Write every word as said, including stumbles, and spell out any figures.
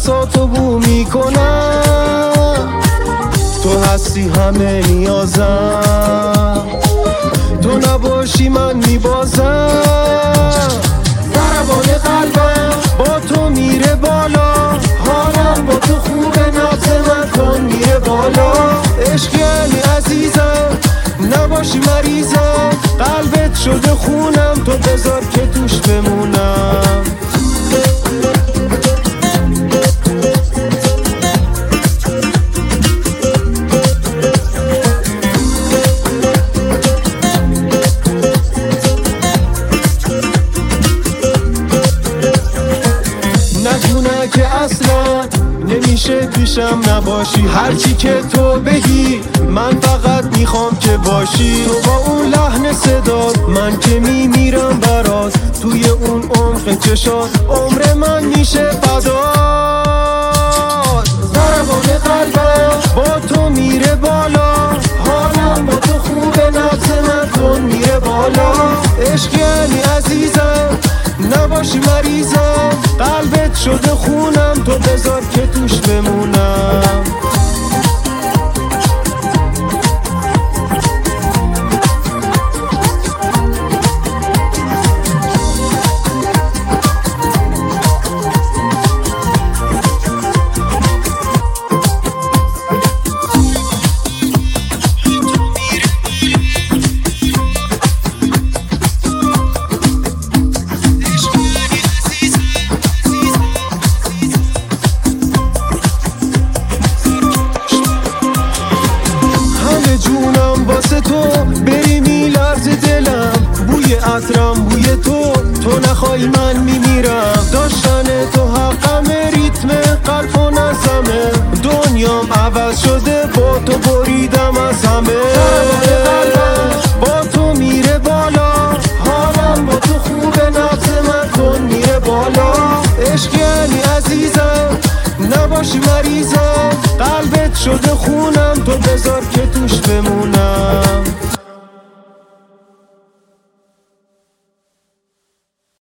نفساتو بو میکنم، تو هستی همه نیازم، تو نباشی من میبازم. ضربان قلبم با تو میره بالا، حالم با تو خوبه، نبض من کن میره بالا. عشق یعنی عزیزم نباشی مریضم، قلبت شده خونم، تو بذار که توش بمونم. نگونه که اصلا نمیشه پیشم نباشی، هرچی که تو بگی من فقط میخوام که باشی. تو با اون لحن صدات من که میمیرم برات، توی اون عمق چشات عمر من میشه فدات. ضربان قلبم با تو میره بالا، حالم با تو خوبه، نبض من کن میره بالا. عشق یعنی عزیزم نباشی مریضم، قلبت شده خونم، تو بذار که توش بمونم. جونم واسه تو بری میلرز دلم، بوی عطرم بوی تو، تو نخوای من میمیرم. داشتن تو حقم، ریتم قلب و نظمه، دنیام عوض شده با تو بریدم از همه. با تو میره بالا، حالم با تو خوبه، نبض من کن میره بالا. عشق یعنی عزیزم نباشی مریضم، قلبت شده خونم، تو بذار که توش بمونم.